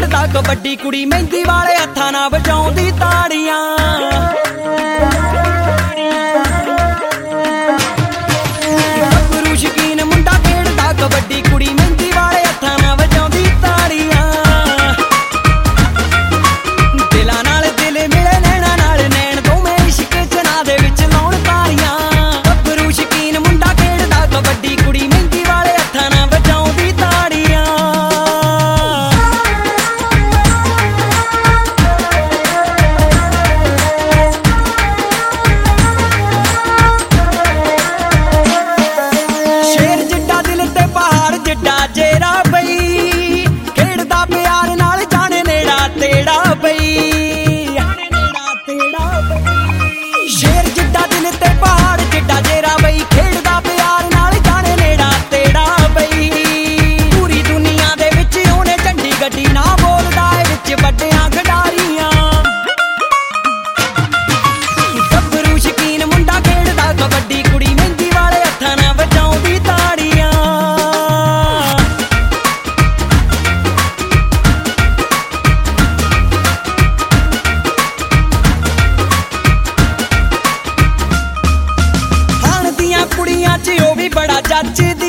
ਖੇਡਦਾ ਕਬੱਡੀ ਕੁੜੀ ਮਹਿੰਦੀ ਵਾਲੇ ਹੱਥਾਂ ਨਾਲ ਵਜਾਉਂਦੀ ਤਾੜੀਆਂ। ਗੱਭਰੂ ਸ਼ੌਕੀਨ ਮੁੰਡਾ ਖੇਡਦਾ ਕਬੱਡੀ ਕੁੜੀ ਮਹਿੰਦੀ ਵਾਲੇ ਹੱਥਾਂ ਨਾਲ ਵਜਾਉਂਦੀ ਤਾੜੀਆਂ। ਦਿਲਾਂ ਨਾਲ ਦਿਲ ਮਿਲੇ ਨੈਣਾ ਨਾਲ ਨੈਣ ਦੋਵੇਂ ਇਸ਼ਕ ਚਨਾ ਦੇ ਵਿੱਚ ਲਾਉਣ ਤਾਰੀਆਂ। ਗੱਭਰੂ ਸ਼ੌਕੀਨ ਮੁੰਡਾ ਖੇਡਦਾ ਕਬੱਡੀ ਕੁੜੀ ਮਹਿੰਦੀ ਵਾਲੇ ਹੱਥਾਂ ਨਾਲ ਵਜਾਉਂਦੀ ਤਾੜੀਆਂ। ਸ਼ੇਰ ਜਿੱਡਾ ਦਿਲ ਤੇ ਪਹਾੜ ਜਿੱਡਾ ਜੇਰਾ ਬਈ ਖੇਡਦਾ ਪਿਆਰ ਨਾਲ ਜਾਣੇ ਨੇੜਾ ਤੇੜਾ ਬਈ। ਸ਼ੇਰ ਜਿੱਡਾ ਦਿਲ ਤੇ ਪਹਾੜ ਜਿੱਡਾ ਜੇਰਾ ਬਈ ਖੇਡਦਾ ਪਿਆਰ ਨਾਲ ਜਾਣੇ ਨੇੜਾ ਤੇੜਾ ਬਈ। ਪੂਰੀ ਦੁਨੀਆ ਦੇ ਵਿੱਚ ਉਹਨੇ ਝੰਡੀ ਗੱਡੀ ਨਾ ਬੋਲਦਾ ਏ ਵਿੱਚ ਵੱਡਿਆਂ ਖਿਡਾਰੀਆਂ। ਗੱਭਰੂ ਸ਼ੌਕੀਨ ਮੁੰਡਾ ਖੇਡਦਾ ਕਬੱਡੀ ਕੁੜੀ ਮਹਿੰਦੀ ਵਾਲੇ ਹੱਥਾਂ ਨਾਲ ਵਜਾਉਂਦੀ ਤਾੜੀਆਂ। ਹਾਣ ਦੀਆਂ ਕੁੜੀਆਂ 'ਚ ਉਹ ਵੀ ਬੜਾ ਜੱਚਦੀ